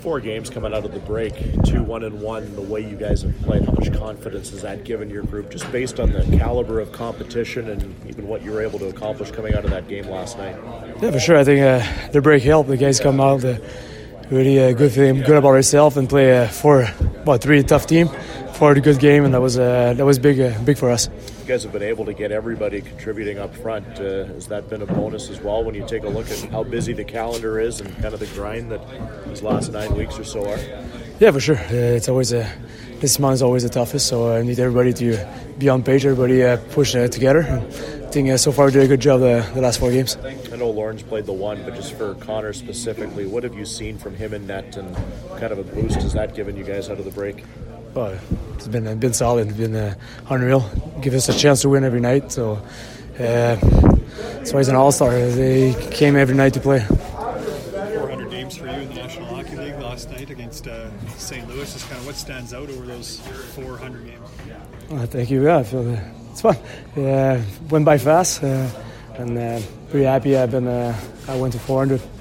4 games coming out of the break, 2-1-1, the way you guys have played, how much confidence has that given your group, just based on the caliber of competition and even what you were able to accomplish coming out of that game last night? Yeah, for sure. I think the break helped. The guys come out really good about ourselves and play for a really tough team for the good game, and that was big for us. You guys have been able to get everybody contributing up front. Has that been a bonus as well when you take a look at how busy the calendar is and kind of the grind that these last 9 weeks or so are? Yeah, for sure. It's always this month is always the toughest, so I need everybody to be on page, everybody push together. And I think so far we did a good job the last 4 games. I know Lawrence played the one, but just for Connor specifically, what have you seen from him in net, and kind of a boost has that given you guys out of the break? Well, it's been solid. It's been unreal. Give us a chance to win every night. So that's why he's an all-star. They came every night to play. 400 games for you in the National Hockey League last night against St. Louis. Is kind of what stands out over those 400 games? Thank you. Yeah, I feel it's fun. Went by fast, and pretty happy. I went to 400.